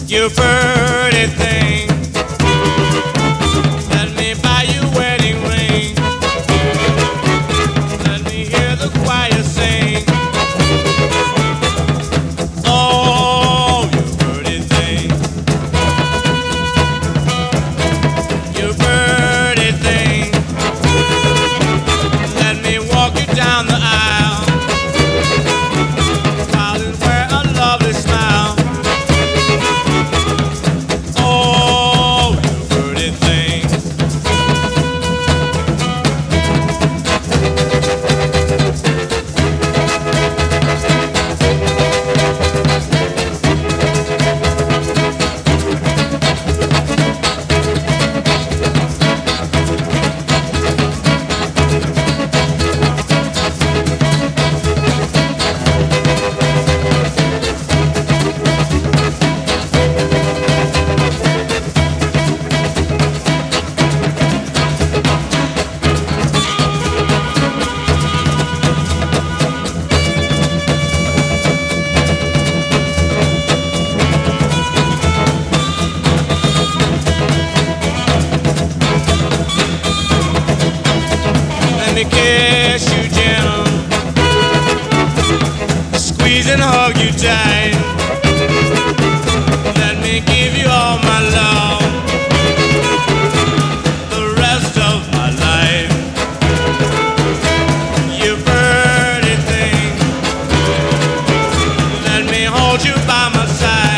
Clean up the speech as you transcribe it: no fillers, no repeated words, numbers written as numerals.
You pretty thing. Let me buy you a wedding ring. Let me hear the choir sing. Oh, you pretty thing. You pretty thing. Let me walk you down the aisle. While you wear a lovely smile. Oh, you pretty thing. Let me kiss you gentle, squeeze and hug you tight. Let me give you all my love, the rest of my life. You pretty thing. Let me hold you by my side.